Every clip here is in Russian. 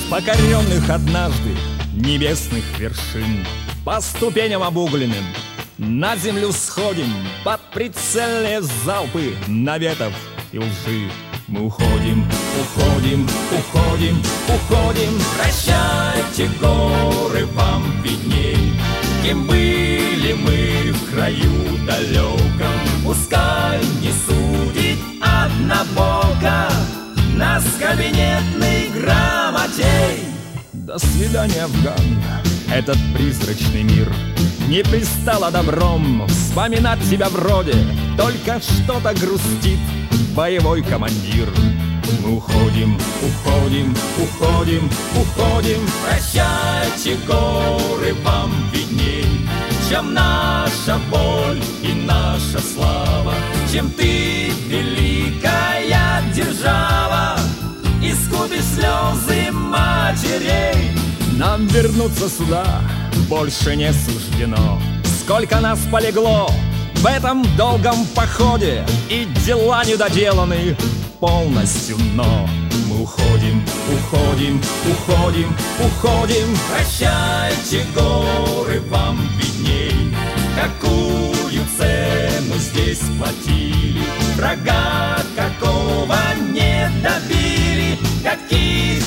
покоренных однажды небесных вершин. По ступеням обугленным на землю сходим, под прицельные залпы наветов и лжи. Мы уходим, уходим, уходим, уходим. Прощайте, горы, вам видней. Кем были мы в краю далеком, пускай не судит однобоко нас кабинетный грамотей. До свидания, Афган, этот призрачный мир. Не пристало добром вспоминать тебя вроде, только что-то грустит боевой командир. Мы уходим, уходим, уходим, уходим. Прощайте, горы, вам видней, чем наша боль и наша слава, чем ты, великая держава, искупи слезы матерей. Нам вернуться сюда больше не суждено. Сколько нас полегло в этом долгом походе, и дела недоделаны полностью, но мы уходим, уходим, уходим, уходим. Прощайте, горы, вам видней, какую цену здесь платили, врага какого не добили, каких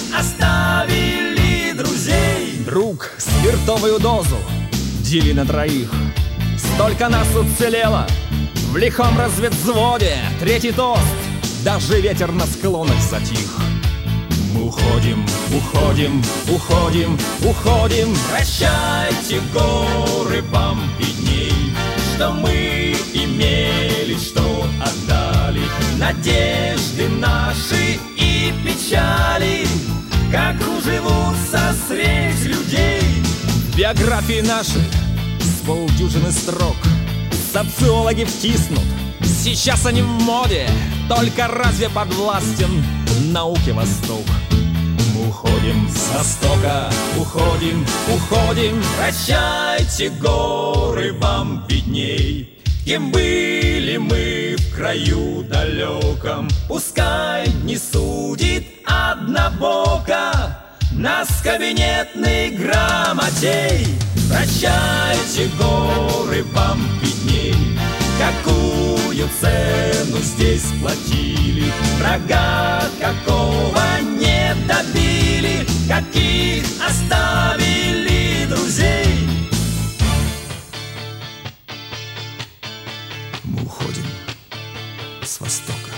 оставили друзей. Друг, спиртовую дозу дели на троих. Столько нас уцелело в лихом разведвзводе. Третий тост, даже ветер на склонах затих. Мы уходим, уходим, уходим, уходим. Прощайте, горы, вам видней, что мы имели, что отдали, надежды наши и печали, как кружевутся средь людей. Биографии наши с полдюжины строк социологи втиснут. Сейчас они в моде, только разве подвластен науке Восток? Мы уходим с Востока, уходим, уходим. Прощайте, горы, вам видней, кем были мы в краю далеком, пускай не судит однобоко нас кабинетный грамотей. Прощайте, горы, вам видней, какую цену здесь платили, врага какого не добили, каких оставили друзей. Мы уходим с Востока.